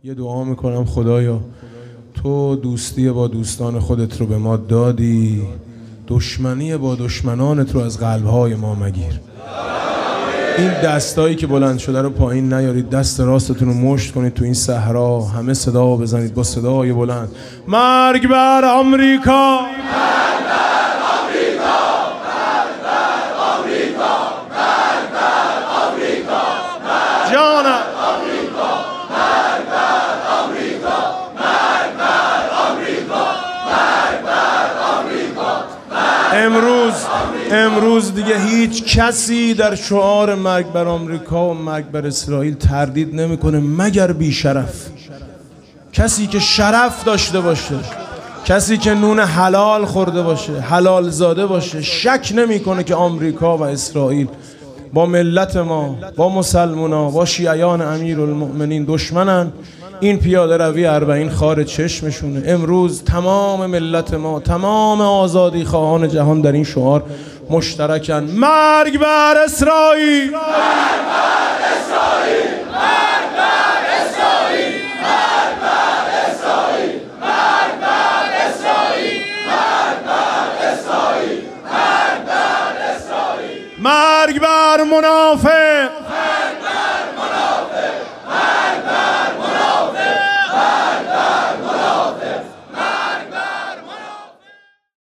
یه دعا میکنم خدایا تو دوستی با دوستان خودت رو به ما دادی، دشمنی با دشمنانت رو از قلبهای ما مگیر. این دستایی که بلند شده رو پایین نیارید، دست راستتون رو مشت کنید تو این صحرا، همه صدا بزنید با صدای بلند: مرگ بر آمریکا، مرگ بر آمریکا، مرگ بر آمریکا، مرگ بر آمریکا، جانم آمریکا، مرگ بر آمریکا، مرگ بر آمریکا، مرگ بر آمریکا. امروز دیگه هیچ کسی در شعار مرگ بر آمریکا و مرگ بر اسرائیل تردید نمیکنه مگر بیشرف. کسی که شرف داشته باشه، کسی که نون حلال خورده باشه، حلال زاده باشه، شک نمیکنه که آمریکا و اسرائیل با ملت ما، با مسلمونا، با شیعیان امیرالمؤمنین دشمنن. این پیاده روی 40 خار چشمشونه. امروز تمام ملت ما، تمام آزادی خواهان جهان در این شعار مشترکن: مرگ بر اسرائیل، مرگ بر اسرائیل، مرگ بر اسرائیل، مرگ بر اسرائیل، مرگ بر اسرائیل، مرگ بر اسرائیل، مرگ بر اسرائیل، مرگ بر منافق.